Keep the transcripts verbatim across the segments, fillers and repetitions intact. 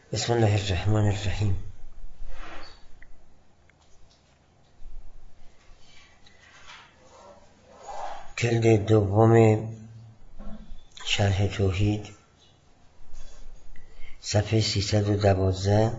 بسم الله الرحمن الرحیم. جلد دوم شرح توحید، صفحه سیصد و دوازده،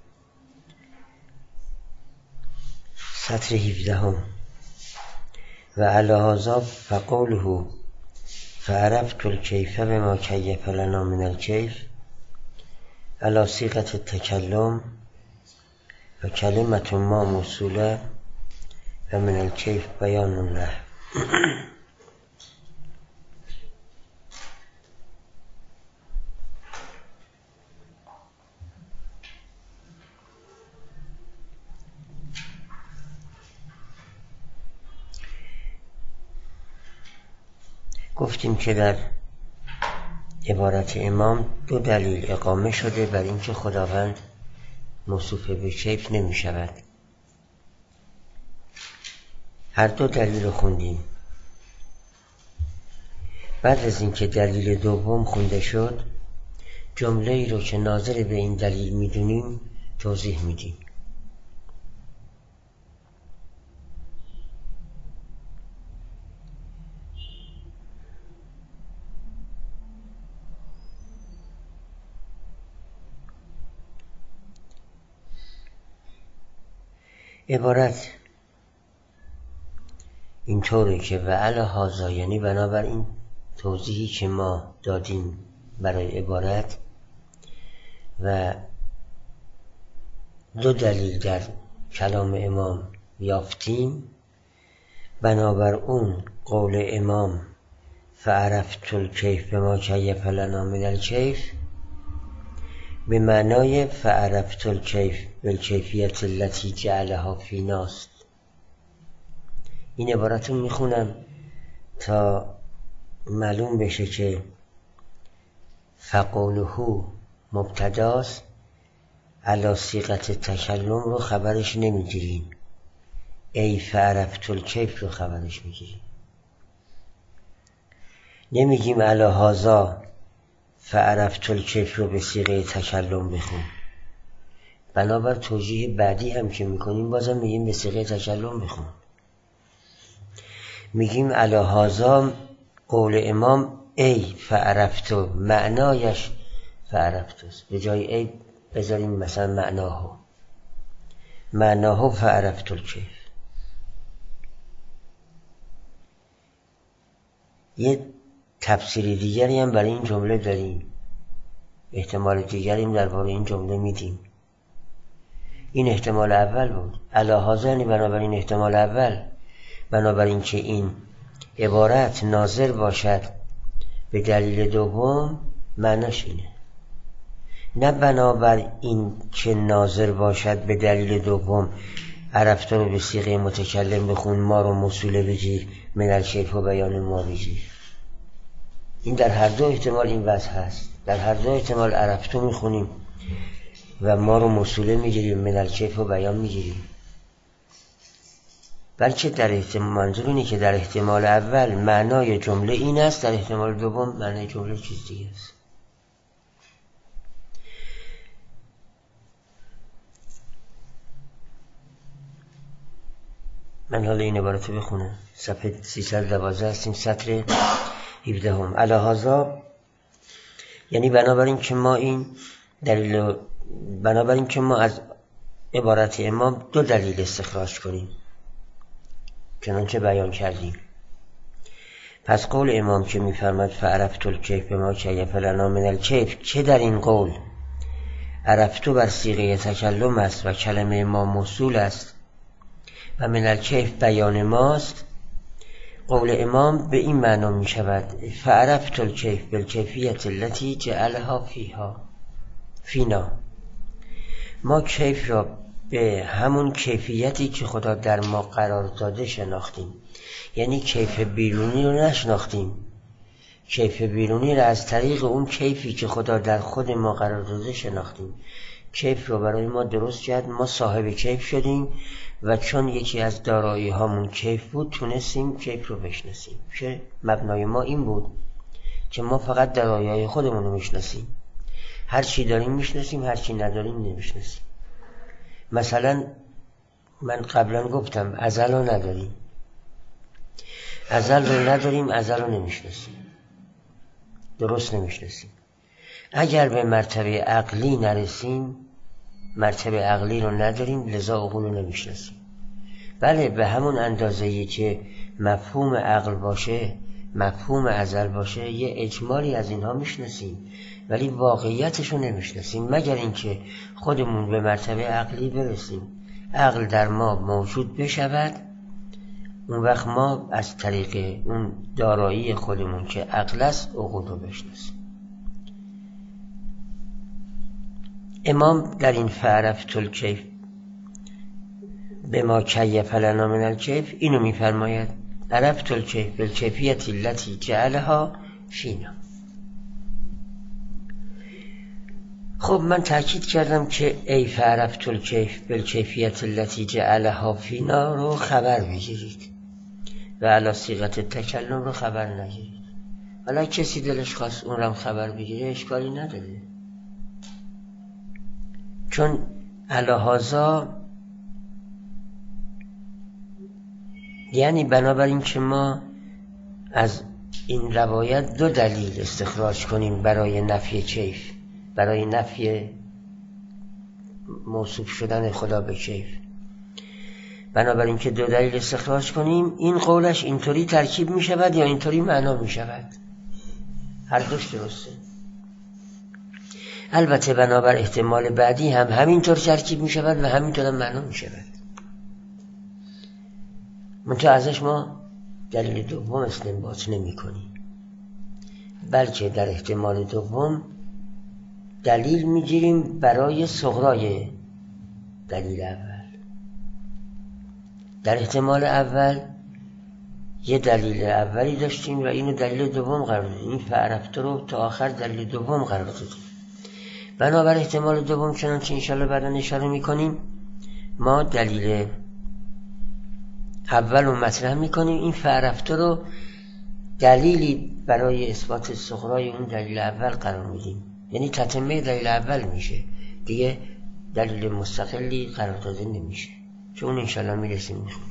سطر هفدهم. و علی هذا فقوله فعرفت الکیف بما کیف لنا من الکیف علی صیغة التکلم و کلمة ما موصوله و من الکیف بیان له. گفتیم که در عبارت امام دو دلیل اقامه شده بر اینکه خداوند موصوف به کیف نمی شود. هر دو دلیل رو خوندیم. بعد از اینکه دلیل دوم خونده شد، جمله ای رو که ناظر به این دلیل میدونیم توضیح میدیم. عبارت اینطوره که و علی هذا، یعنی بنابراین توضیحی که ما دادیم برای عبارت و دو دلیل در کلام امام یافتیم، بنابر اون قول امام فعرفت الکیف بما کیف لنا من الکیف به معنای فعرفت الکیف بالکیفیت التي جعلها فینا است. این عبارت رو میخونم تا معلوم بشه که فقوله مبتداست، علی صیغة تکلم رو خبرش نمیگیریم، ای فعرفت الکیف رو خبرش میگیریم. نمیگیم علی هذا فعرفت الکیف رو به صیغه تکلم بخون. بنابر توجیه بعدی هم که میکنیم بازم میگیم به صیغه تکلم بخون. میگیم علی هذا قول امام ای فعرفت، معنایش فعرفت است. به جای ای بذاریم مثلا معناهو معناهو فعرفت الکیف. یه تفسیری دیگری هم برای این جمله داریم، احتمال دیگری هم درباره این جمله میدیم. این احتمال اول بود. علی هذا یعنی بنابراین احتمال اول، بنابراین که این عبارت ناظر باشد به دلیل دوم، معناش اینه. نه بنابر این که ناظر باشد به دلیل دوم عرفت رو به صیغه متکلم بخون، ما رو موصوله بگیر، من الکیف و بیان ما بگیر. این در هر دو احتمال این وضع هست. در هر دو احتمال عرفتو میخونیم و ما رو موصوله میگیریم، من الکیف و بیان میگیریم. بلکه در احتمال، منظور اینه که در احتمال اول معنای جمله این است، در احتمال دوم معنای جمله چیز دیگه است. من حالا این عبارت رو بخونم. صفحه سیصد و دوازده هستیم، سطر هفدهم. علی هذا یعنی بنابراین که ما این دلیل، بنابراین که ما از عبارت امام دو دلیل استخراج کنیم چنانچه بیان کردیم. پس قول امام که میفرماد فعرفت الکیف بما کیف لنا من الکیف، که در این قول عرفتو بر صیغه تکلم است و کلمه ما موصول است و من الکیف بیان ماست، قول امام به این معنا می شود فعرفت الکیف بالکیفیت التي جعلها فیها فینا. ما کیف را به همون کیفیتی که خدا در ما قرار داده شناختیم. یعنی کیف بیرونی رو نشناختیم، کیف بیرونی رو از طریق اون کیفی که خدا در خود ما قرار داده شناختیم. کیف رو برای ما درست کرد، ما صاحب کیف شدیم و چون یکی از دارایی هامون کیف بود تونستیم کیف رو بشناسیم. که مبنای ما این بود که ما فقط دارایی های خودمون رو میشناسیم هر چی داریم میشناسیم، هر چی نداریم نمیشناسیم. مثلا من قبلا گفتم ازل رو نداریم، ازل رو نداریم، ازل رو نمیشناسیم، درست نمیشناسیم. اگر به مرتبه عقلی نرسیم، مرتبه عقلی رو نداریم، لذا عقول رو نمیشناسیم. بله به همون اندازه‌ای که مفهوم عقل باشه، مفهوم ازل باشه، یه اجمالی از اینها میشناسیم، ولی واقعیتش رو نمیشناسیم، مگر اینکه خودمون به مرتبه عقلی برسیم، عقل در ما موجود بشود، اون وقت ما از طریق اون دارایی خودمون که عقل است عقول رو بشناسیم. امام در این فعرفت الکیف به ما کیف لنا من الکیف اینو میفرماید: عرفت الکیف بالکیفیت التي جعلها فینا. خب من تأکید کردم که ای فعرفت الکیف بالکیفیت التي جعلها فینا رو خبر بگیرید و علی صیغت تکلم رو خبر نگیرید. حالا کسی دلش خواست اون رو خبر بگیره اشکالی نداره، چون الهازا یعنی بنابراین که ما از این روایت دو دلیل استخراج کنیم برای نفی کیف، برای نفی موصوف شدن خدا به کیف، بنابراین که دو دلیل استخراج کنیم، این قولش اینطوری ترکیب می شود یا اینطوری معنا می شود، هر دوش درسته. البته بنابر احتمال بعدی هم همینطور ترکیب می شود و همینطور هم معنا می شود، منتها ازش ما دلیل دوم استنباط نمی کنیم، بلکه در احتمال دوم دلیل می گیریم برای صغرای دلیل اول. در احتمال اول یه دلیل اولی داشتیم و اینو دلیل دوم قرار دادیم، این فعرفت رو تا آخر دلیل دوم قرار دادیم. بنابر احتمال دوم چنانچه انشاءالله بعدا اشاره میکنیم، ما دلیل اول رو مطرح میکنیم، این فعرفت رو دلیلی برای اثبات صغرای اون دلیل اول قرار میدیم، یعنی تتمه دلیل اول میشه، دیگه دلیل مستقلی قرار داده نمیشه، چون اون انشاءالله میرسیم میخونیم.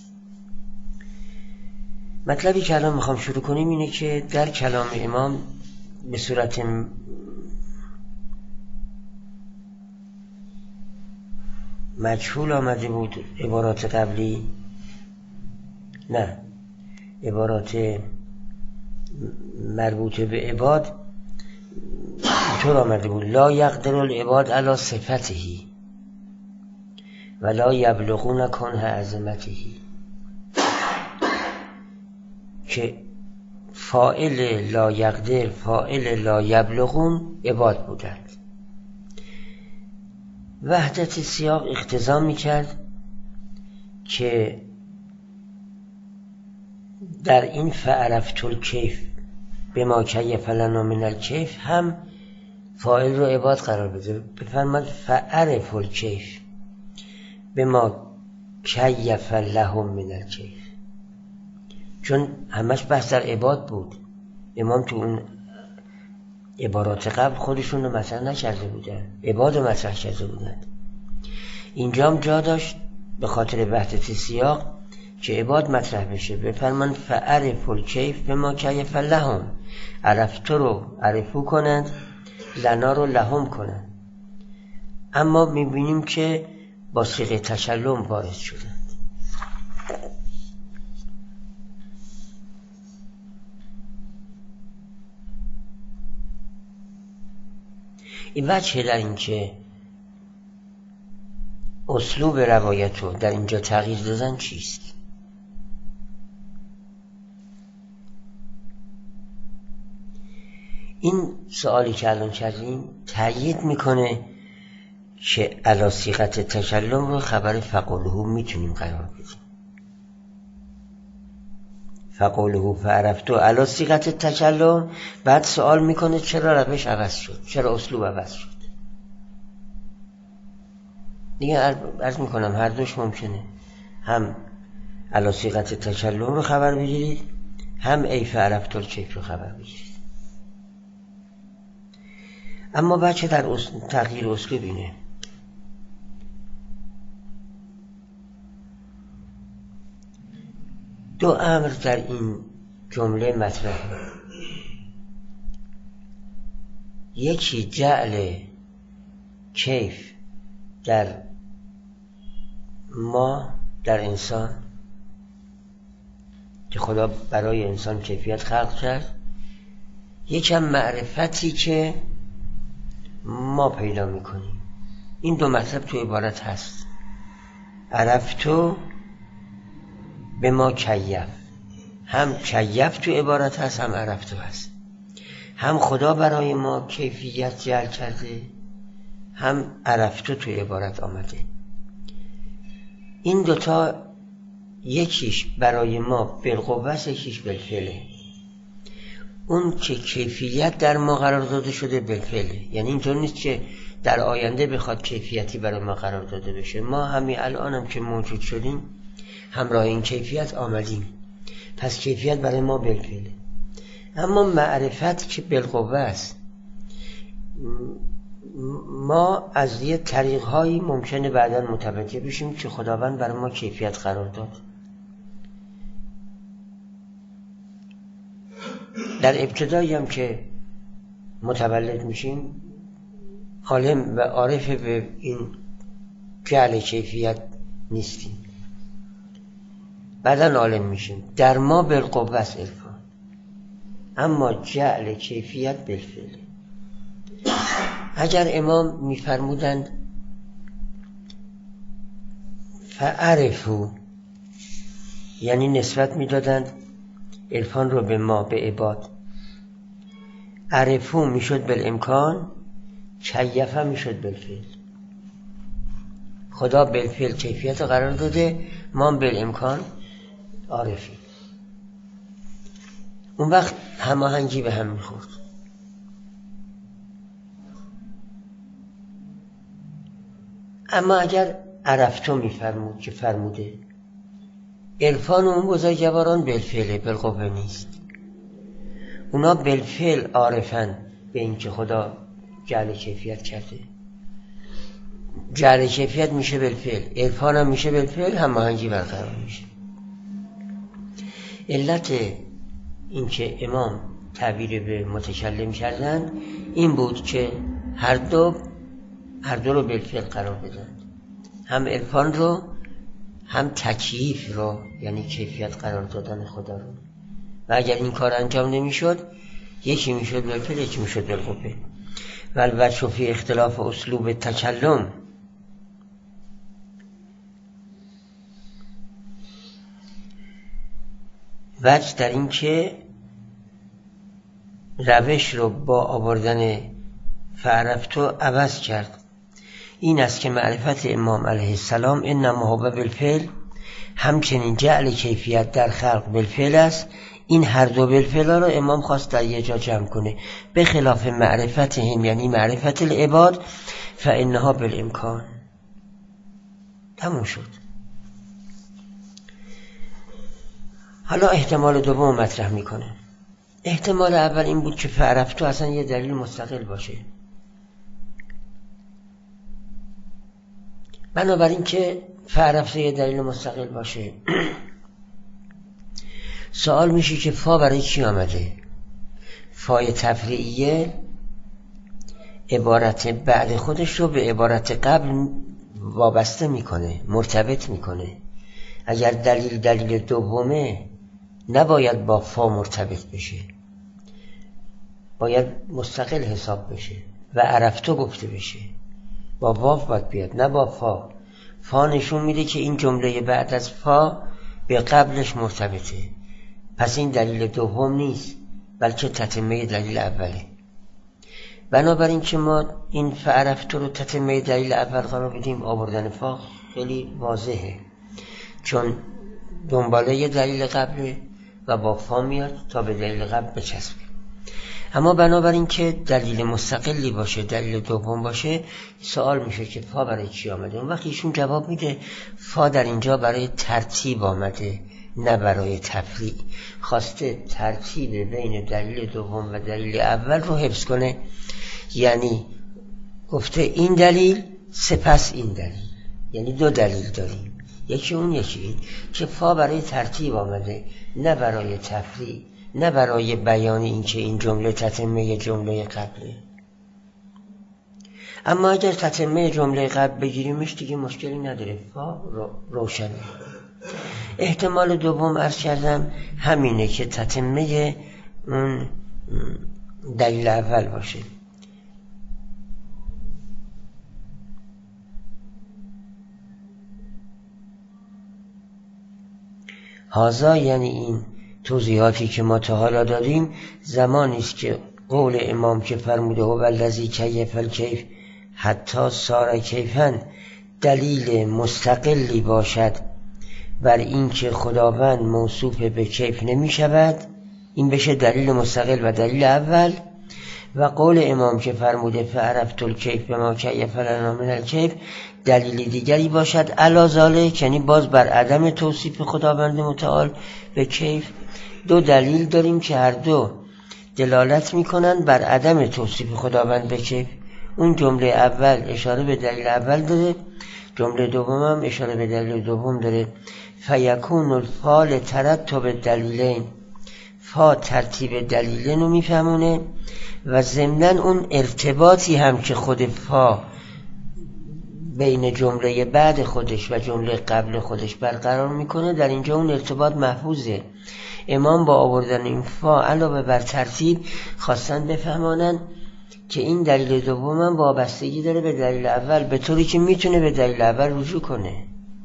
مطلبی که الان میخوام شروع کنیم اینه که در کلام امام به صورت مجهول آمده بود عبارات قبلی، نه عبارات مربوط به عباد اینطور آمده بود: لا یقدر العباد علی صفته و لا یبلغون کنه عظمته، که فاعل لا یقدر، فاعل لا یبلغون عباد بودند. وحدت سیاق اقتضا میکرد که در این فعرفت الکیف به ما کیف لنا من الکیف هم فاعل رو عباد قرار بده، بفرماد فعرف الکیف به ما کیف لهم من الکیف، چون همش بحث در عباد بود. امام تو اون عبارات قبل خودشون رو مطرح نکرده بودن، عباد رو مطرح کرده بودن. اینجا هم جا داشت به خاطر وحدت سیاق که عباد مطرح بشه، بفرمان فعرف الکیف به ما کیف لهم، عرفت رو عرفو کنند، لنا رو لهم کنند. اما میبینیم که با صیغه تکلم وارد شدند. این وجه در این که اسلوب روایت رو در اینجا تغییر دادن چیست؟ این سوالی که الان کردیم تأیید میکنه که علی صیغت تکلم رو خبر فقوله میتونیم قرار بدیم. فقوله فعرفتو علی صیغت تکلم، بعد سوال میکنه چرا روش عوض شد، چرا اسلوب عوض شد. دیگه عرض میکنم هر دوش ممکنه، هم علی صیغت تکلم رو خبر بگیرید، هم ای فعرفتو الکیف رو خبر بگیرید. اما بچه در تغییر اسلوب اینه. دو امر در این جمله مطرحه. یکی جعل کیف در ما، در انسان، که خدا برای انسان کیفیت خلق کرد. یکم معرفتی که ما پیدا میکنیم. این دو مطلب تو عبارت هست. عرفتو به ما کیف، هم کیف تو عبارت هست، هم عرفتو هست. هم خدا برای ما کیفیت جعل کرده، هم عرفتو تو عبارت آمده. این دوتا یکیش برای ما بالقوه، یکیش بالفعله. اون که کیفیت در ما قرار داده شده بالفعله، یعنی اینطور نیست که در آینده بخواد کیفیتی برای ما قرار داده بشه. ما همین الان هم که موجود شدیم همراه این کیفیت آمدیم، پس کیفیت برای ما بالفعله. اما معرفت که بالقوه است، ما از یه طریق‌هایی ممکنه بعداً متوجه بشیم که خداوند برای ما کیفیت قرار داد. در ابتدایی هم که متولد میشیم عالم و عارف به این جعل کیفیت نیستیم، بعداً عالم میشیم. در ما بالقوه است عرفان، اما جعل کیفیت بالفعل. اگر امام میفرمودند فعرفو، یعنی نسبت میدادند عرفان رو به ما، به عباد. عرفو میشد بالامکان، کیفه میشد بالفعل. خدا بالفعل کیفیت قرار داده، ما بالامکان عارفیم. اون وقت هماهنگی به هم میخورد. اما اگر عرفتو میفرمود که فرموده عرفان اون بزرگواران بالفعله، بالقوه نیست. اونا بالفعل عارفن به این که خدا جعل کیفیت کرده. جعل کیفیت میشه بالفعل، عرفان هم میشه بالفعل، هماهنگی برقرار میشه. علت این که امام تعبیر به متکلم کردن این بود که هر دو هر دو رو بالفعل قرار بدن، هم عرفان رو هم تکییف رو، یعنی کیفیت قرار دادن خدا رو. و اگر این کار انجام نمیشد، یکی میشد بالفعل، یکی میشد بالقوه. و البته فی اختلاف اسلوب تکلم، وجه در این که روش رو با آوردن فعرفتو عوض کرد. این است که معرفت امام علیه السلام انما هو بالفعل، همچنین جعل کیفیت در خلق بالفعل است. این هر دو بالفعل رو امام خواست در یه جا جمع کنه. به خلاف معرفتهم، یعنی معرفت العباد، فانها بالامکان. تموم شد. حالا احتمال دوم مطرح میکنه. احتمال اول این بود که فعرفتو اصلا یه دلیل مستقل باشه. بنابراین که فعرفتو یه دلیل مستقل باشه، سوال میشه که فا برای چی آمده؟ فای تفریعیه عبارت بعد خودش رو به عبارت قبل وابسته میکنه، مرتبط میکنه. اگر دلیل دلیل دومه نباید با فا مرتبط بشه، باید مستقل حساب بشه و عرفتو گفته بشه. با واو باید بیاد، نه با فا. فا نشون میده که این جمله بعد از فا به قبلش مرتبطه، پس این دلیل دوم نیست بلکه تتمه دلیل اوله. بنابراین که ما این فعرفتو رو تتمه دلیل اول قرار بدیم، آوردن فا خیلی واضحه، چون دنباله دلیل قبله و با فا میاد تا به دلیل قبل بچسبه. اما بنابراین که دلیل مستقلی باشه، دلیل دوم باشه، سوال میشه که فا برای چی آمده؟ اون وقت ایشون جواب میده فا در اینجا برای ترتیب آمده، نه برای تفریع. خواسته ترتیب بین دلیل دوم و دلیل اول رو حفظ کنه یعنی گفته این دلیل سپس این دلیل، یعنی دو دلیل داریم، یکی اون یکی این که فا برای ترتیب آمده، نه برای تفریع، نه برای بیان این که این جمله تتمه جمله قبله. اما اگر تتمه جمله قبل بگیریمش دیگه مشکلی نداره، فا رو روشنه. احتمال دوم عرض کردم همینه که تتمه اون دلیل اول باشه. هازا یعنی این توضیحاتی که ما تا حالا دادیم زمانی است که قول امام که فرموده هو الذی کیف الکیف حتی صار کیفن دلیل مستقلی باشد بر این که خداوند موصوف به کیف نمی شود، این بشه دلیل مستقل و دلیل اول. و قول امام که فرموده فعرفت الکیف بما کیف لنا من الکیف دلیل دیگری باشد علی ذالک، یعنی باز بر عدم توصیف خداوند متعال به کیف. دو دلیل داریم که هر دو دلالت میکنن بر عدم توصیف خداوند به کیف. اون جمله اول اشاره به دلیل اول داره، جمله دوم هم اشاره به دلیل دوم داره. فیکون الفا ترتب دلیلین، فا ترتیب دلیلین رو میفهمونه و ضمناً اون ارتباطی هم که خود فا بین جمله بعد خودش و جمله قبل خودش برقرار میکنه، در اینجا اون ارتباط محفوظه. امام با آوردن این فا علاوه بر ترتیب خواستن بفهمانن که این دلیل دوم هم وابستگی داره به دلیل اول، به طوری که میتونه به دلیل اول رجوع کنه.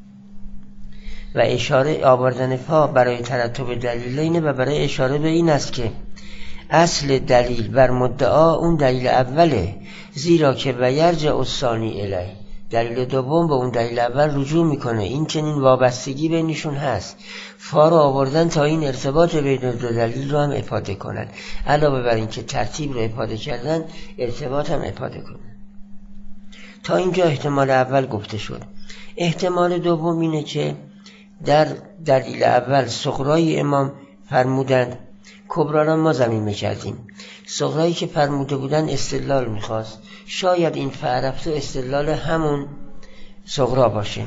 و اشاره آوردن فا برای ترتب دلیلینه و برای اشاره به این است که اصل دلیل بر مدعا اون دلیل اوله، زیرا که و یرجع الثانی الیه، دلیل دوم به اون دلیل اول رجوع میکنه. این چنین وابستگی بینشون هست. فا رو آوردن تا این ارتباط بین دو دلیل رو هم افاده کنن، علاوه بر این که ترتیب رو افاده کردن ارتباط هم افاده کنن. تا اینجا احتمال اول گفته شد. احتمال دوم اینه که در دلیل اول صغرای امام فرمودند، کبرا را ما ضمیمه کردیم. صغرایی که فرموده بودن استدلال میخواست، شاید این فعرفته استدلال همون صغرا باشه.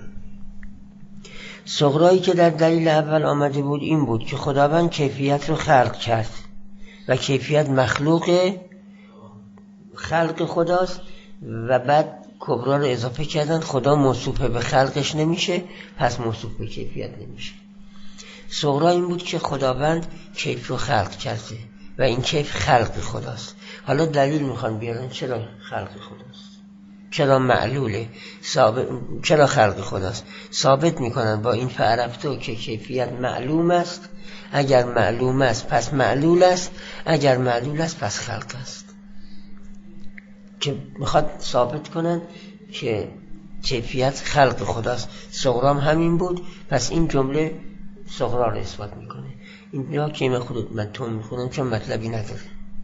صغرایی که در دلیل اول آمده بود این بود که خداوند کیفیت رو خلق کرد و کیفیت مخلوق خلق خداست و بعد کبرا رو اضافه کردن، خدا موصوف به خلقش نمیشه پس موصوف به کیفیت نمیشه. صغرا این بود که خداوند کیف رو خلق کرده و این کیف خلق خداست. حالا دلیل میخوان بیارن چرا خلق خداست، چرا معلوله، ثابت، چرا خلق خداست. ثابت میکنن با این فعرفتو که کیفیت معلوم است، اگر معلوم است پس معلول است، اگر معلول است پس خلق است. که میخواد ثابت کنن که کیفیت خلق خداست. صغرام همین بود، پس این جمله صغرا رو اثبات میکنه. اینجا که من خود من تون میخونم چون مطلبی نداره.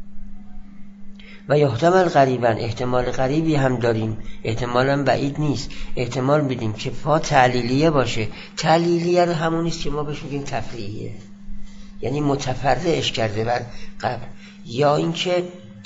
و یحتمل غریبا، احتمال غریبی هم داریم، احتمال هم بعید نیست. احتمال میدیم که فا تعلیلیه باشه. تعلیلیه رو همونیست که ما بهش میگیم تفریعیه، یعنی متفرعش کرده بر قبل، یا اینکه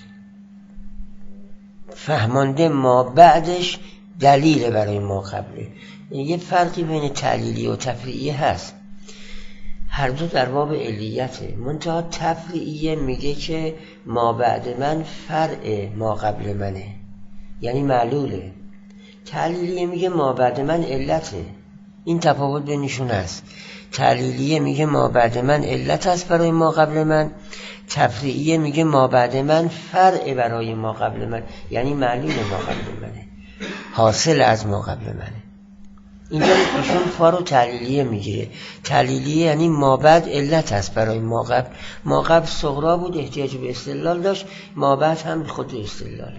فهمانده ما بعدش دلیل برای ما قبله. یه فرقی بین تعلیلی و تفریعیه هست، هر دو در باب علیته. منتها تفریعیه میگه که ما بعد من فرع ما قبل منه، یعنی معلوله. تعلیلیه میگه ما بعد من علته. این تفاوت بینشون هست. تعلیلیه میگه ما بعد من علت است برای ما قبل من، تفریعیه میگه ما بعد من فرع برای ما قبل من، یعنی معلول ما قبل منه، حاصل از ما قبل منه. اینجا ایشون فا رو تعلیلیه میگیره. تعلیلیه یعنی ما بعد علت است برای ما قبل. ما قبل صغرا بود، احتیاج به استدلال داشت، ما بعد هم خود استدلاله.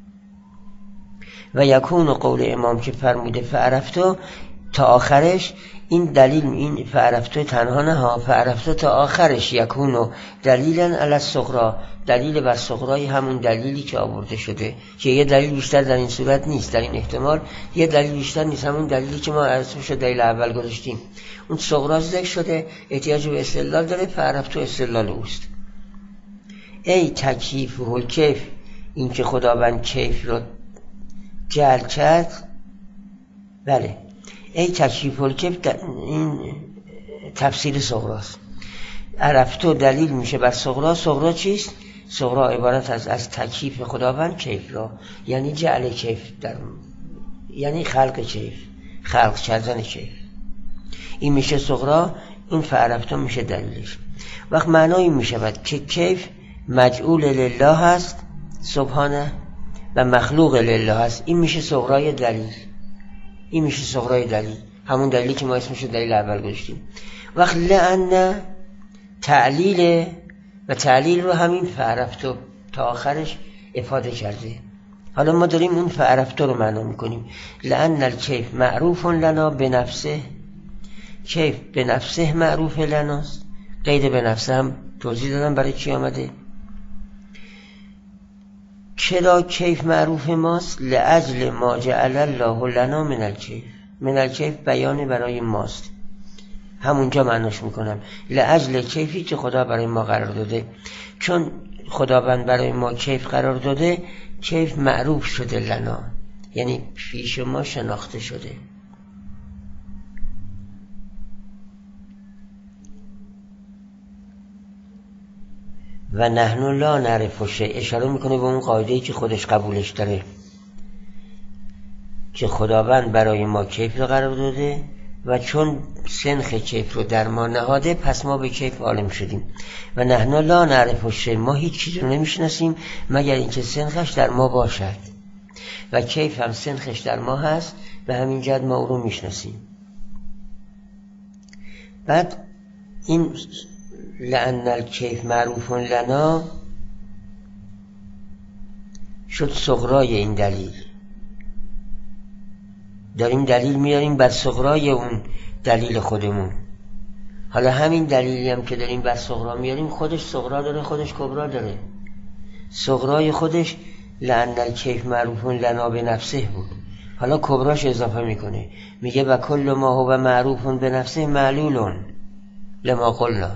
و یکون قول امام که فرموده فعرفتو تا آخرش، این دلیل، این فعرفتو تنها نه ها، فعرفتو تا آخرش یکونو دلیلا علی الصغرا، دلیل بر صغرای همون دلیلی که آورده شده، که یه دلیل بیشتر در این صورت نیست، در این احتمال یه دلیل بیشتر نیست، همون دلیلی که ما اسمش دلیل اول گذاشتیم. اون صغرا ذکر شده، احتیاج به استدلال داره، فعرفتو استدلال اوست. ای تکییف و کیف، این که خداوند کیف رو جعل کرد، بله ای تکیف الکیف، این تفسیر صغراست. عرفتو دلیل میشه بر صغرا. صغرا چیست؟ صغرا عبارت از از تکیف خداوند کیف را، یعنی جعل کیف در، یعنی خلق کیف، خلق کردن کیف، این میشه صغرا. این فعرفتو میشه دلیلش. وقت معنایی میشود که کیف مجعول لله هست سبحانه و مخلوق لله هست، این میشه صغرای دلیل. این میشه صغرای دلیل، همون دلیلی که ما اسمش رو دلیل اول گذاشتیم. وقت لأن تعلیل و تعلیل رو همین فعرفتو تا آخرش افاده کرده. حالا ما داریم اون فعرفتو رو معنا میکنیم. لأن الکیف معروف لنا بنفسه، کیف به نفسه معروف لناست. قید به نفسه هم توضیح دادم برای چی آمده. چرا کیف معروف ماست؟ لأجل ما جعل الله لنا من الکیف. من الکیف بیان برای ماست، همونجا معناش میکنم. لأجل کیفی که خدا برای ما قرار داده، چون خداوند برای ما کیف قرار داده، کیف معروف شده لنا، یعنی پیش ما شناخته شده. و نحن لا نعرف شیء، اشاره میکنه به اون قاعده‌ای که خودش قبولش داره که خداوند برای ما کیف رو قرار داده و چون سنخ کیف رو در ما نهاده، پس ما به کیف عالم شدیم. و نحن لا نعرف شیء، ما هیچ چیزی رو نمیشناسیم مگر اینکه سنخش در ما باشد، و کیف هم سنخش در ما هست، به همین جهت ما او رو میشناسیم. بعد این لأن الکیف معروف لنا شد صغرای این دلیل. داریم دلیل میاریم بر صغرای اون دلیل خودمون. حالا همین دلیلی هم که داریم بر صغرا میاریم، خودش صغرا داره، خودش کبرا داره. صغرای خودش لأن الکیف معروف لنا به نفسه بود، حالا کبراش اضافه میکنه، میگه و کل ما هو معروف به نفسه معلول لما قلنا.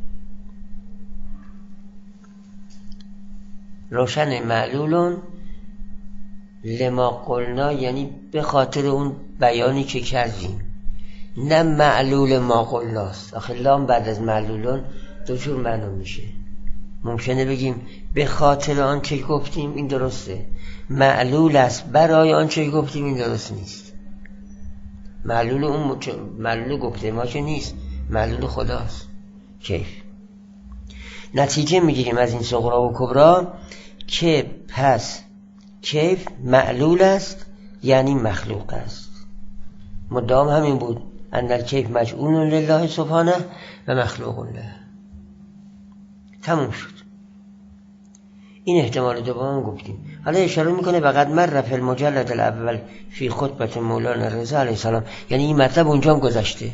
روشن معلولون لما قلنا، یعنی به خاطر اون بیانی که کردیم، نه معلول ما قلناست. آخه لام بعد از معلولون دو جور معنا میشه. ممکنه بگیم به خاطر آن چه گفتیم، این درسته. معلول است برای آن چه گفتیم، این درست نیست. معلول اون مچ... معلول گفته ما که نیست، معلول خداست کیف. نتیجه میگیریم از این صغرا و کبرا که پس کیف معلول است، یعنی مخلوق است. مدام همین بود، ان الکیف مجعول لله سبحانه و مخلوق له. تموم شد. این احتمال دوم گفتیم. حالا اشاره میکنه وقد مر فی المجلد الاول فی خطبه مولانا رضا علیه السلام، یعنی این مطلب اونجا هم گذشته.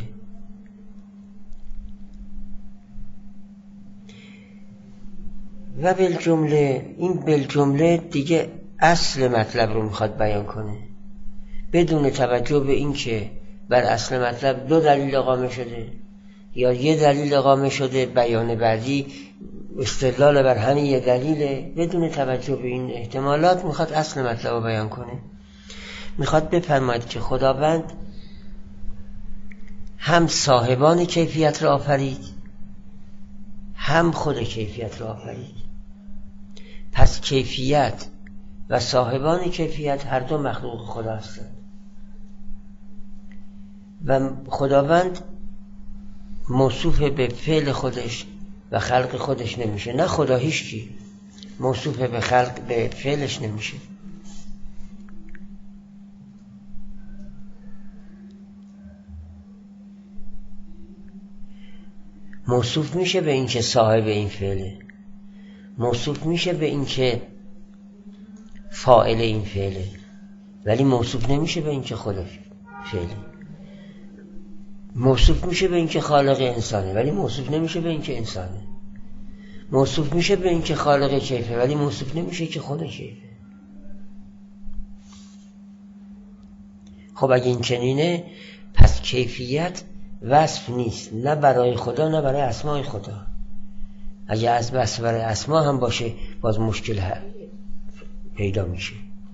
و بالجمله، این بالجمله دیگه اصل مطلب رو میخواد بیان کنه، بدون توجه به این که بر اصل مطلب دو دلیل اقامه شده یا یه دلیل اقامه شده، بیان بعدی استدلال بر همین یه دلیله. بدون توجه به این احتمالات میخواد اصل مطلب رو بیان کنه. میخواد بفرماید که خداوند هم صاحبان کیفیت را آفرید، هم خود کیفیت را آفرید. پس کیفیت و صاحبان کیفیت هر دو مخلوق خدا هستند و خداوند موصوف به فعل خودش و خلق خودش نمیشه. نه خدا هیچکی موصوف به خلق به فعلش نمیشه. موصوف میشه به این که صاحب این فعله، موصوف میشه به این که فاعل این فعله، ولی موصوف نمیشه به این که خود فعله. موصوف میشه به این که خالق انسانه، ولی موصوف نمیشه به این که انسانه. موصوف میشه به این که خالق کیفه، ولی موصوف نمیشه که خود کیفه. خب اگه این چنینه، پس کیفیت وصف نیست، نه برای خدا نه برای اسماء خدا. اگه از وصف برای اسما هم باشه، باز مشکل پیدا میشه،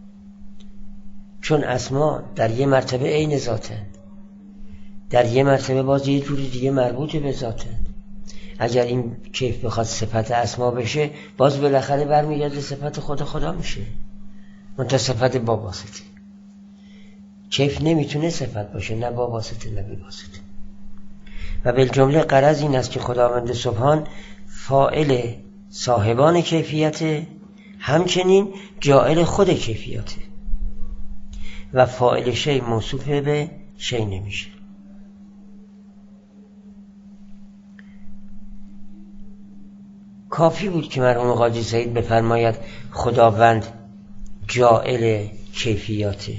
چون اسما در یه مرتبه عین ذاتن، در یه مرتبه باز یه جوری دیگه مربوط به ذاتن. اگر این کیف بخواد صفت اسما بشه، باز بالاخره برمیگرده صفت خود خدا میشه، منتها صفت با واسطه. کیف نمیتونه صفت باشه، نه با واسطه نه بی واسطه. و بالجمله غرض این است که خداوند سبحان فاعل صاحبان کیفیت، همچنین جاعل خود کیفیته و فاعل شی موصوف به شی نمیشه. کافی بود که مرحوم قاضی سعید بفرماید خداوند جاعل کیفیاته،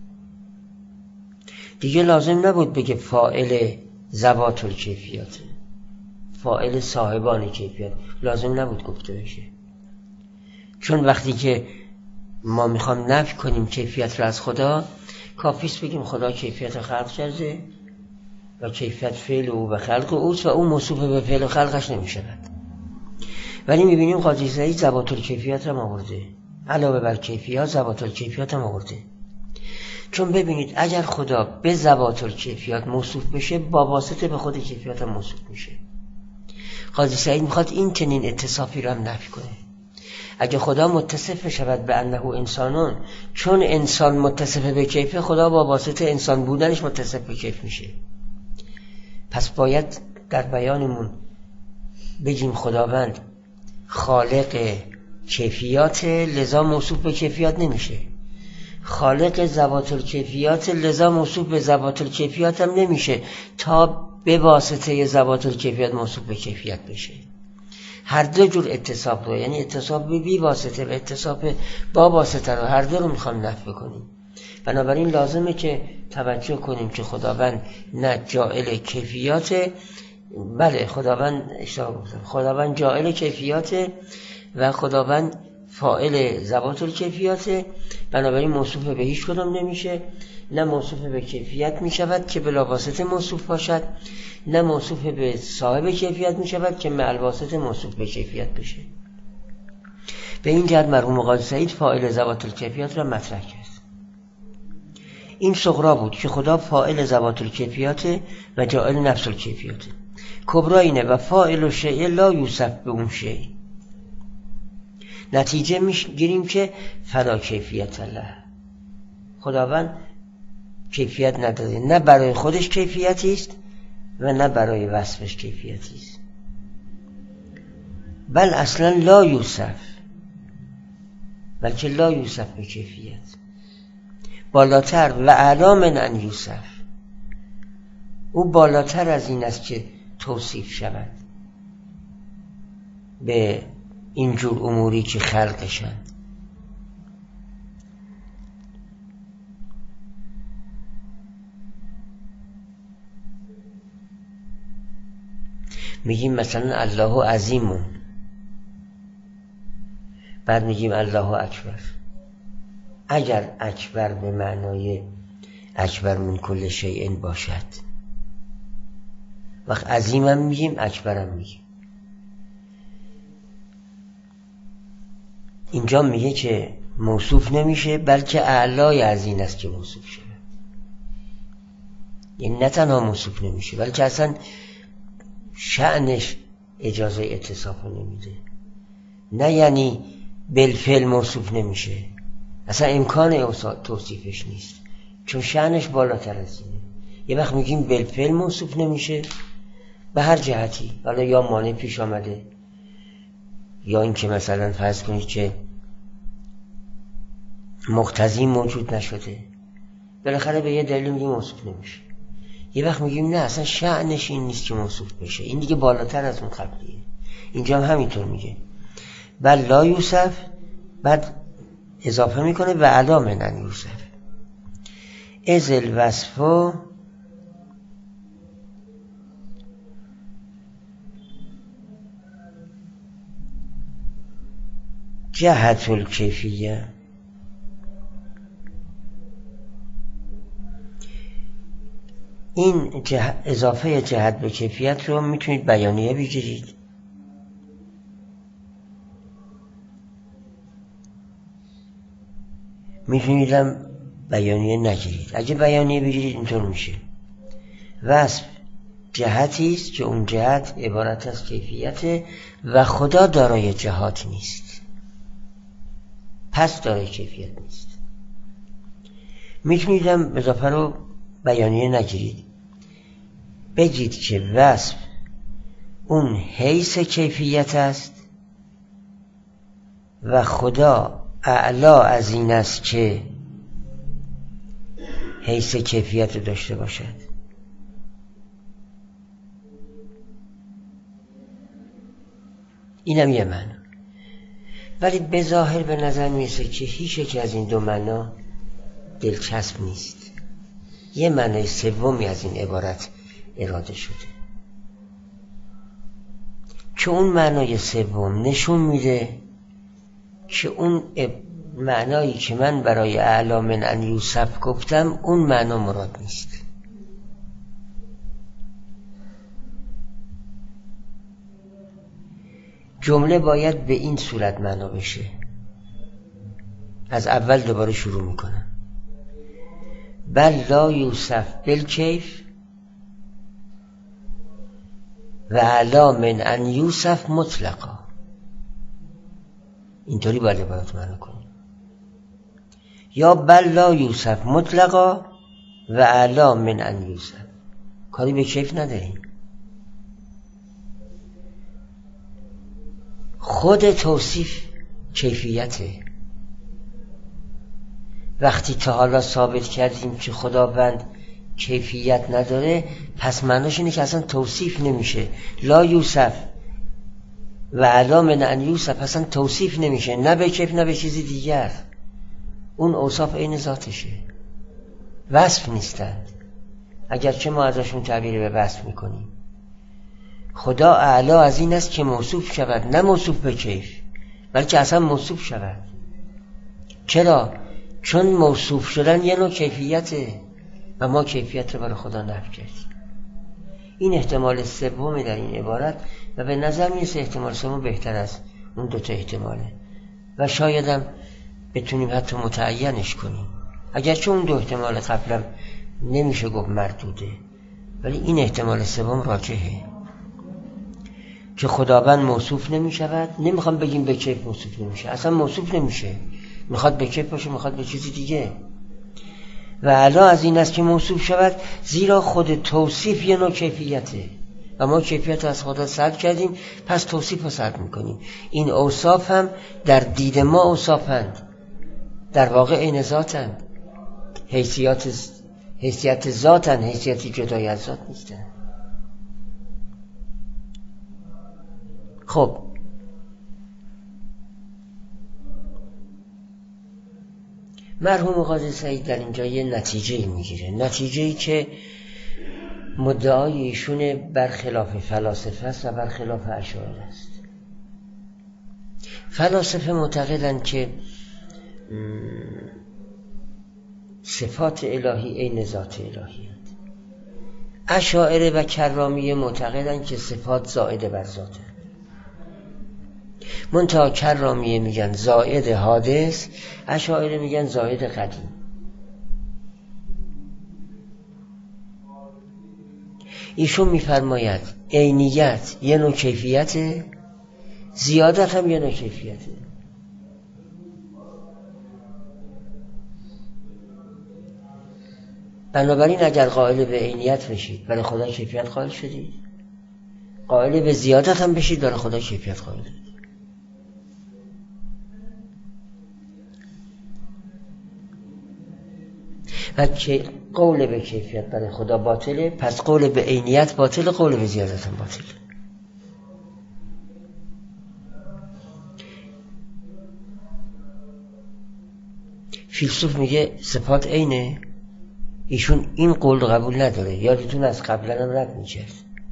دیگه لازم نبود بگه فاعل ذوات الکیفیاته، فاعل صاحبان کیفیت لازم نبود گفته بشه. چون وقتی که ما میخوام نفی کنیم کیفیت را از خدا، کافیست بگیم خدا کیفیت خلق کرده و کیفیت فعل او و خلق اوست و او موصوف به فعل و خلقش نمیشود. ولی میبینیم قاضی سعید ذوات الکیفیت را آورده، علاوه بر کیفیت ذوات الکیفیت هم آورده. چون ببینید اگر خدا به ذوات الکیفیت موصوف بشه، با واسطه به خود کیفیت هم موصوف میشه. قاضی سعید میخواد این چنین اتصافی را هم نفی کنه. اگه خدا متصف شود به انه انسانون، چون انسان متصف به کیفه، خدا با واسطه انسان بودنش متصف به کیف میشه. پس باید در بیانمون بگیم خداوند خالق کیفیات، لذا موصوف به کیفیت نمیشه. خالق ذوات الکیفیات، لذا موصوف به ذوات الکیفیات هم نمیشه تا به واسطه ذوات الکیفیت موصوف به کیفیت بشه. هر دو جور اتصاف رو، یعنی اتصاف بی واسطه و اتصاف با واسطه رو، هر دو رو میخوام نفی کنیم. بنابراین لازمه که توجه کنیم که خداوند نه جاعل کیفیات، بله خداوند اشتباه گفتم، خداوند جاعل کیفیات و خداوند فاعل ذوات الکیفیات. بنابراین موصوف به هیچ کدام نمیشه، نه موصوف به کیفیت میشود که بلا واسطه موصوف باشد، نه موصوف به صاحب کیفیت میشود که مع الواسطه موصوف به کیفیت بشه. به این جهت مرحوم قاضی سعید فاعل ذوات الکیفیات را مطرح کرد. این صغرا بود که خدا فاعل ذوات الکیفیات و جاعل نفس الکیفیات. کبرا اینه و فاعل شیء لا یوصف به اون شیء. نتیجه میگیریم که فلا کیفیت الله، خداوند کیفیت نداره، نه برای خودش کیفیتی است و نه برای وصفش کیفیتی است، بل اصلا لا یوصف، بلکه لا یوصف به کیفیت، بالاتر و اعلی من ان یوصف، او بالاتر از این است که توصیف شود به اینجور اموری که خلقشن. میگیم مثلا الله عظیمون، بعد میگیم الله اکبر. اگر اکبر به معنای اکبر من کل شیء باشد، وقت عظیمم میگیم اکبرم میگیم. اینجا میگه که موصوف نمیشه، بلکه اعلای از این است که موصوف شده. یعنی نه تنها موصوف نمیشه، بلکه اصلا شأنش اجازه اتصاف نمیده. نه یعنی بالفعل موصوف نمیشه، اصلا امکان توصیفش نیست، چون شأنش بالاتر از اینه. یه وقت میگیم بالفعل موصوف نمیشه به هر جهتی، حالا یا مانع پیش آمده، یا اینکه مثلا فرض کنید که مقتضی موجود نشده، بالاخره به یه دلیل میگیم موصوف نمیشه. یه وقت میگیم نه اصلا شأنش این نیست که موصوف بشه، این دیگه بالاتر از اون قبلیه. اینجا هم همینطور میگه بل لا یوصف، بعد اضافه میکنه و علا من یوصف از الوصف جهت الکیفیه. این جه... اضافه جهت به کیفیت رو میتونید بیانیه بگیرید. میتونیدم بیانیه نگیرید. اگه بیانیه بگیرید اینطور میشه: وصف جهتی است که اون جهت عبارت از کیفیت و خدا دارای جهات نیست، پس دارای کیفیت نیست. میتونیدم اضافه رو بیانیه نگیرید، بگید که وصف اون حیث کیفیت است و خدا اعلا از این است که حیث کیفیت رو داشته باشد. اینم یه معنی، ولی به ظاهر به نظر میرسه که هیچ یک از این دو معنا دلچسب نیست. یه معنای سومی از این عبارت اراده شده که اون معنای سوم نشون میده که اون معنایی که من برای اعلی من ان یوسف گفتم اون معنا مراد نیست. جمله باید به این صورت معنا بشه. از اول دوباره شروع میکنم: بل لا یوسف بالکیف و اعلی من ان یوسف مطلقا. اینطوری باید عبارت معنا کنیم. یا بل لا یوسف مطلقا و اعلی من ان یوسف. کاری به کیف نداریم. خود توصیف کیفیته. وقتی تا حالا ثابت کردیم که خداوند کیفیت نداره، پس معناش اینه که اصلا توصیف نمیشه. لا یوسف و اعلی من ان یوسف اصلا توصیف نمیشه، نه به کیف نه به چیزی دیگر. اون اوصاف عین ذاتشه، وصف نیستند، اگرچه ما ازشون تعبیر به وصف میکنیم. خدا اعلی از این است که موصوف شود، نه موصوف به کیف، بلکه اصلا موصوف شود. چرا؟ چون موصوف شدن یه نوع کیفیته و ما کیفیت رو برای خدا نفی کردیم. این احتمال سومی در این عبارت و به نظر میرسه احتمال سوم بهتر از اون دوتا احتماله و شایدم بتونیم حتی متعینش کنیم، اگرچه اون دو احتمال قبلم نمیشه گفت مردوده، ولی این احتمال سوم راجحه که خداوند موصوف نمی شود. نمیخوام بگیم به کیف موصوف نمیشه، اصلا موصوف نمیشه، میخواد به کیف باشه، میخواد به چیزی دیگه. و اعلی از این است که موصوف شود، زیرا خود توصیف یه نوع کیفیته و ما کیفیت رو از خدا سلب کردیم، پس توصیف رو سلب میکنیم. این اوصاف هم در دید ما اوصافند، در واقع عین ذاتند، حیثیت حیثیت ذاتند، حیثیتی جدای از ذات نیستند. خب مرحوم قاضی سعید در اینجا یه نتیجه میگیره، نتیجه‌ای که مدعای ایشون برخلاف فلاسفه است و برخلاف اشاعره است. فلاسفه معتقدند که صفات الهی عین ذات الهی است. اشاعره و کرامیه معتقدند که صفات زائد بر ذاته. منتها کرامیه میگن زائد حادث، اشاعره میگن زائد قدیم. ایشون میفرماید عینیت یه نوع کیفیته، زیادت هم یه نوع کیفیته. بنابراین اگر قائل به عینیت بشید برای خدا کیفیت قائل شدید، قائل به زیادت هم بشید برای خدا کیفیت قائل شدید. و که قول به کیفیت برای خدا باطله، پس قول به عینیت باطله، قول به زیادت هم باطله. فیلسوف میگه صفات عینه، ایشون این قول قبول نداره، یادتون از قبلا هم رد میکرد.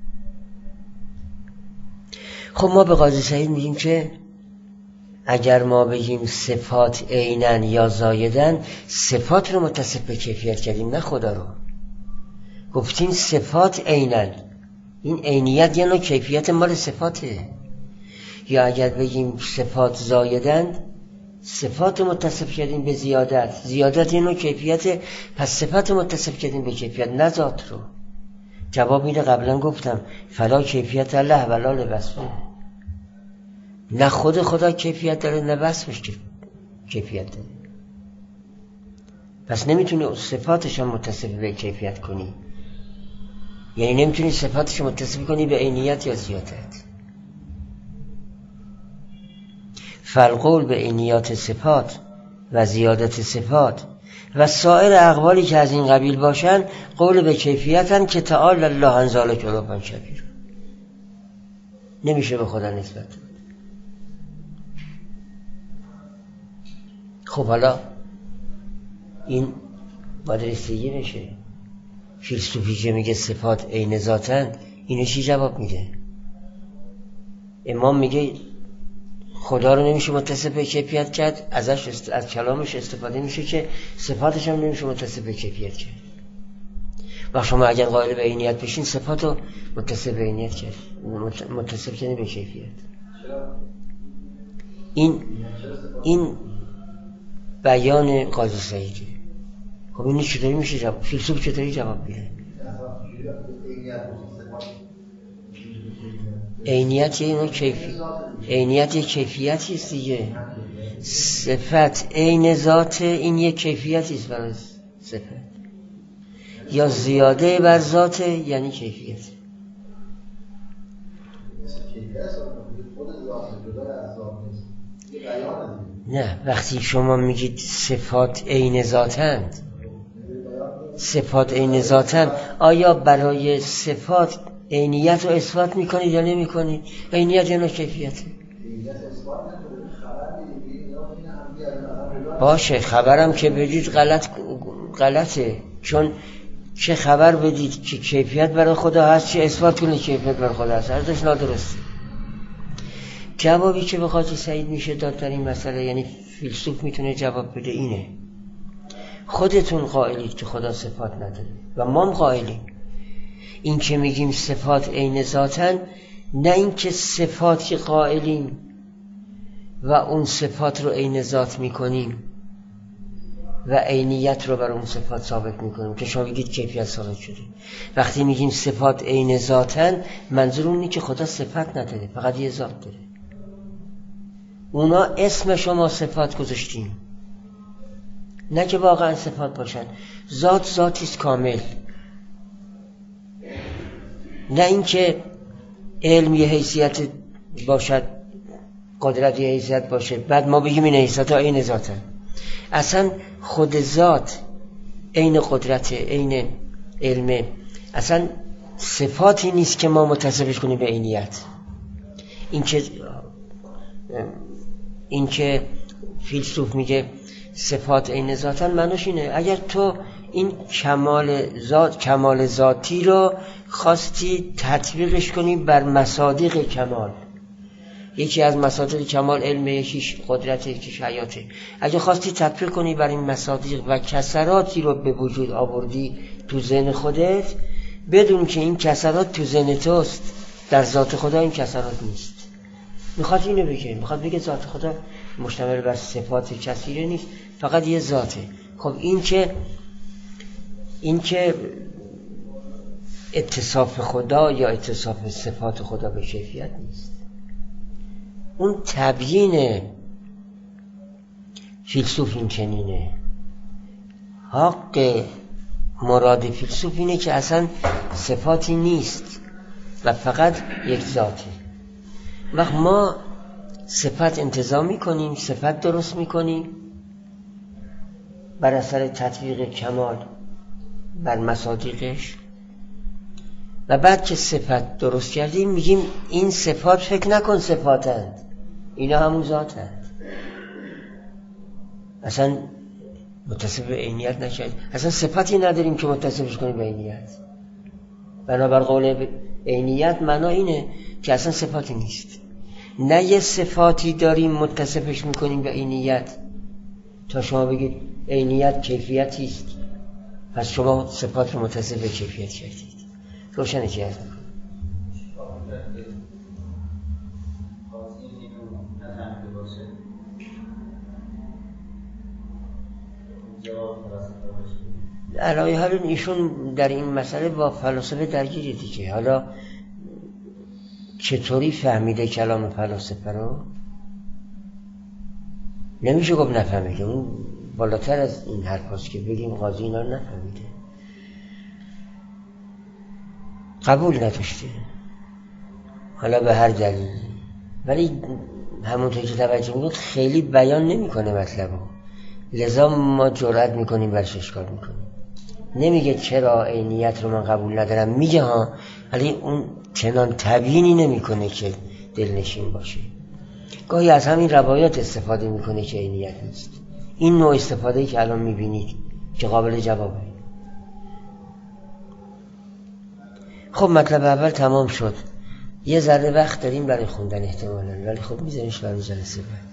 خب ما به قاضی سعید میگیم که اگر ما بگیم صفات عینن یا زایدن، صفات رو متصف به کیفیت کردیم، نه خدا رو. گفتیم صفات عینن، این عینیت یه نوع کیفیت مال صفاته. یا اگر بگیم صفات زایدن، صفات متصف کردیم به زیادت، زیادت یه نوع کیفیت، پس صفات متصف کردیم به کیفیت، نه ذات رو. جواب میده قبلا گفتم فلا کیفیت الله ولا لوصفه، نه خود خدا کیفیت داره نه وصفش کیفیت داره. پس نمیتونی صفاتش هم متصف به کیفیت کنی، یعنی نمیتونی صفاتش متصف کنی به عینیت یا زیادت. فالقول به عینیات صفات و زیادت صفات و سایر اقوالی که از این قبیل باشن قول به کیفیتن که تعالی الله عن ذلک علوا کبیرا، نمیشه به خدا نسبت داد. خب حالا این باید رسیدگی بشه. فیلسوفی که میگه صفات عین ذاتن، اینو چی جواب میده؟ امام میگه خدا رو نمیشه متصف به کیفیت کرد، ازش است... از کلامش استفاده میشه که صفاتش هم نمیشه متصف به کیفیت کرد. و شما اگر قائل به عینیت بشین صفات رو متصف به عینیت کرد، متصف کنی به کیفیت. این این بیان قاضی سعیدی. خب این چطوری میشه جواب؟ فیلسوف چطوری جواب میده؟ عینیت یه نوع کیفی عینیت یه کیفیتی است دیگه. صفت عین ذات، این یه کیفیتی است برای صفت، یا زیاده بر ذات یعنی کیفیت. نه، وقتی شما میگید صفات عین ذاتند، صفات عین ذاتند، آیا برای صفات عینیت رو اثبات میکنید یا نمیکنید؟ عینیت یا کیفیت؟ باشه، خبرم که بگید غلط غلطه، چون چه خبر بدید که کیفیت برای خدا هست، چه اثبات کنید کیفیت برای خدا هست، هرچش نادرسته. جوابی که به قاضی سعید میشه داد در این مسئله، یعنی فیلسوف میتونه جواب بده، اینه: خودتون قائلید که خدا صفات نداره و ما هم قائلیم. این که میگیم صفات عین ذاتن، نه این که صفات که قائلیم و اون صفات رو عین ذات میکنیم و عینیت رو بر اون صفات ثابت میکنیم که شما بگید کیفیت ثابت شده. وقتی میگیم صفات عین ذاتن، منظور اونی که خدا صفت نداره، فقط یه ذات داره. اونا اسم شما صفات گذاشتیم، نه که واقعا صفات باشن. ذات ذاتیست کامل، نه اینکه علم یه حیثیت باشد، قدرت یه حیثیت باشه، بعد ما بگیم این حیثیت ها عین ذاته. اصلا خود ذات عین قدرت، عین علم، اصلا صفاتی نیست که ما متصفش کنیم به عینیت. این که این که فیلسوف میگه صفات عین ذاتن، معنیش اینه اگر تو این کمال ذات، کمال ذاتی رو خواستی تطبیقش کنی بر مصادیق کمال، یکی از مصادیق کمال علم، یکیش قدرت، یکیش حیاته، اگه خواستی تطبیق کنی بر این مصادیق و کسراتی رو به وجود آوردی تو ذهن خودت، بدون که این کسرات تو ذهن توست، در ذات خدا این کسرات نیست. میخواد اینو بگه، میخواد بگه ذات خدا مشتمل بر صفات کثیره نیست، فقط یه ذاته. خب این که این که اتصاف خدا یا اتصاف صفات خدا به کیفیت نیست. اون تبیین فیلسوف این چنینه. حق مراد فیلسوف اینه که اصلا صفاتی نیست و فقط یک ذاته. وقت ما صفت انتظام میکنیم، صفت درست میکنیم بر اثر تطبیق کمال بر مصادیقش، و بعد که صفت درست کردیم میگیم این صفات فکر نکن صفاتند، اینا همون ذاتند، اصلا متصف به عینیت نشد، اصلا صفتی نداریم که متصفش کنیم به عینیت. بنابر قول عینیت معنا اینه که اصلا صفاتی نیست، نه یه صفاتی داریم متصفش میکنیم به عینیت تا شما بگید عینیت کیفیتی است، پس شما صفات رو متصف به کیفیت کردید. روشنه چی هست؟ علایه حال ایشون در این مسئله با فلاسفه درگیره دیگه. حالا چطوری فهمیده کلام فلاسفه رو نمیشه گفت نفهمیده که اون بالاتر از این حرف هست که بگیم قاضی اینا رو نفهمیده، قبول نداشته حالا به هر دلیل، ولی همونطور که توجه میکنید خیلی بیان نمیکنه مطلبو، لذا ما جرئت میکنیم برش اشکال میکنیم. نمیگه چرا عینیت رو من قبول ندارم، میگه ها، ولی اون چنان تبیینی نمیکنه که دلنشین باشه. گاهی از همین روایات استفاده میکنه که عینیت نیست. این نوع استفاده‌ای که الان میبینید که قابل جوابه. خب مطلب اول تمام شد. یه ذره وقت داریم برای خوندن احتمالاً، ولی خب میذاریمش برای جلسه بعد.